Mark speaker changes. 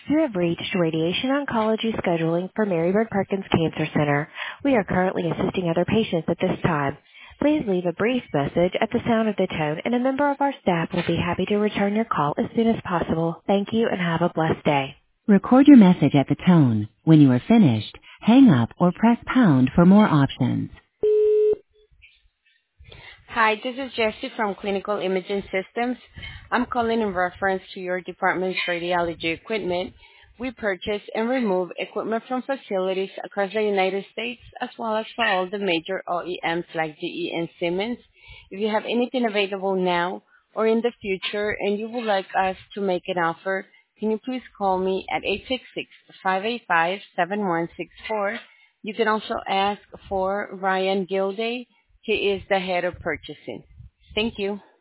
Speaker 1: You have reached Radiation Oncology Scheduling for Marybird Perkins Cancer Center. We are currently assisting other patients at this time. Please leave a brief message at the sound of the tone, and a member of our staff will be happy to return your call as soon as possible. Thank you and have a blessed day. Record your message at the tone. When you are finished, hang up or press pound for more options.
Speaker 2: Hi, this is Jessie from Clinical Imaging Systems. I'm calling in reference to your department's radiology equipment. We purchase and remove equipment from facilities across the United States as well as for all the major OEMs like GE and Siemens. If you have anything available now or in the future and you would like us to make an offer, can you please call me at 866-585-7164. You can also ask for Ryan Gilday. He is the head of purchasing. Thank you.